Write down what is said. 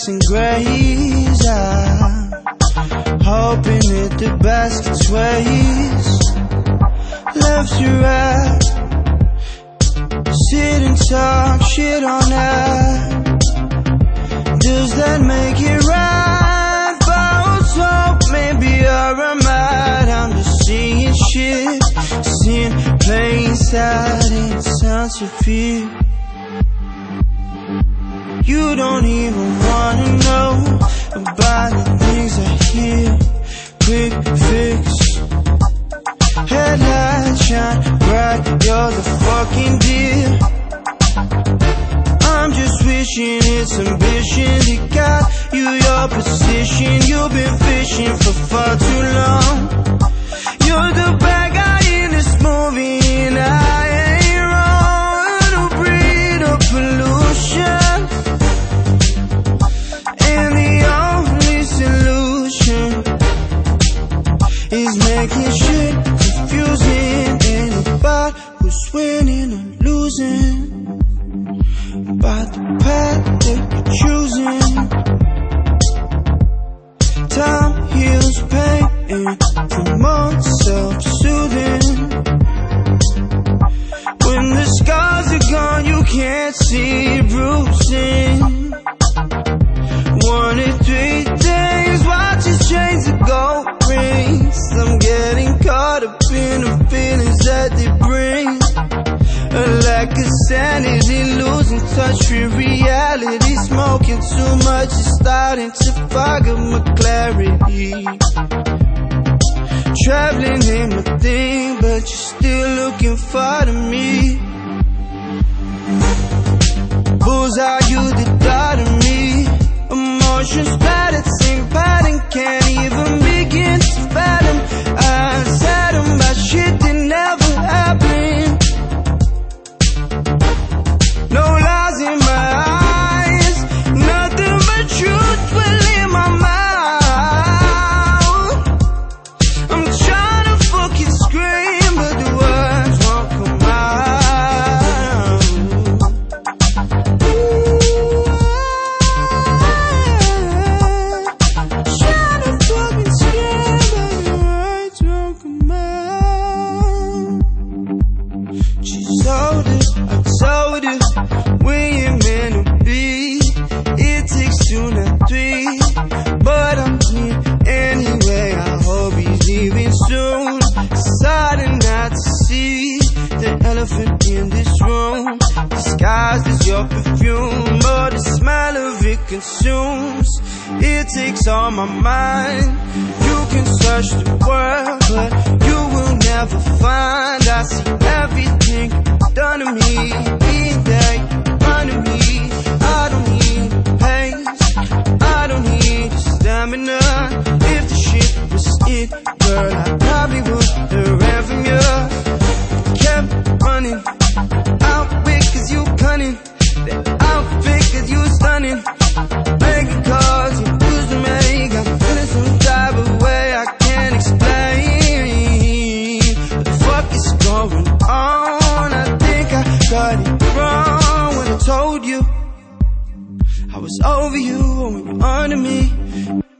Turks and grays. I'm hoping that the basket's ways left to right. Sit and talk shit on that. Does that make it right? False hope, maybe you're right. I'm just seeing shit, seeing plain sight, and it sounds to fear. You don't even wanna know about the things I hear. Quick fix, headlights shine bright, you're the fucking deal. I'm just wishing it's ambition that got you your position. You've been fishing for far too long. You're the bad guy in this movie, and I ain't wrong to breed of pollution. And the only solution is making shit confusing. Ain't about who's winning or losing, about the path that you're choosing. Time heals pain and promotes self-soothing. When the scars are gone, you can't see bruising. 1 in 3 days, watches change the gold rings. I'm getting caught up in the feelings that they bring. A lack of sanity, losing touch with reality. Smoking too much is starting to fog up my clarity. Traveling ain't my thing, but you're still looking far to me. Bullseye, you the thought of me. Emotions splattered, sing pattern, can't even begin to fathom. I said them about shit that never happened. No lies in my eyes, nothing but truth will in my mouth. I'm trying to fucking scream, but the words won't come out. Trying to fucking scream, but the words won't come out. She told it, I told it. We ain't meant to be. It takes 2, not 3, but I'm here anyway. I hope he's leaving soon. Deciding not to see the elephant in this room, disguised as your perfume, but the smell of it consumes. It takes all my mind. You can search the world, but you will never find. I see everything done to me, being there. I don't need pace, I don't need stamina. If the shit was it, girl, I probably would have ran from you. Kept running, outwit cause you cunning, the outfit cause you stunning. Making calls, you used to make. I'm feeling some type of way I can't explain. What the fuck is going on? I think I got it wrong when I told you I was over you when you're under me.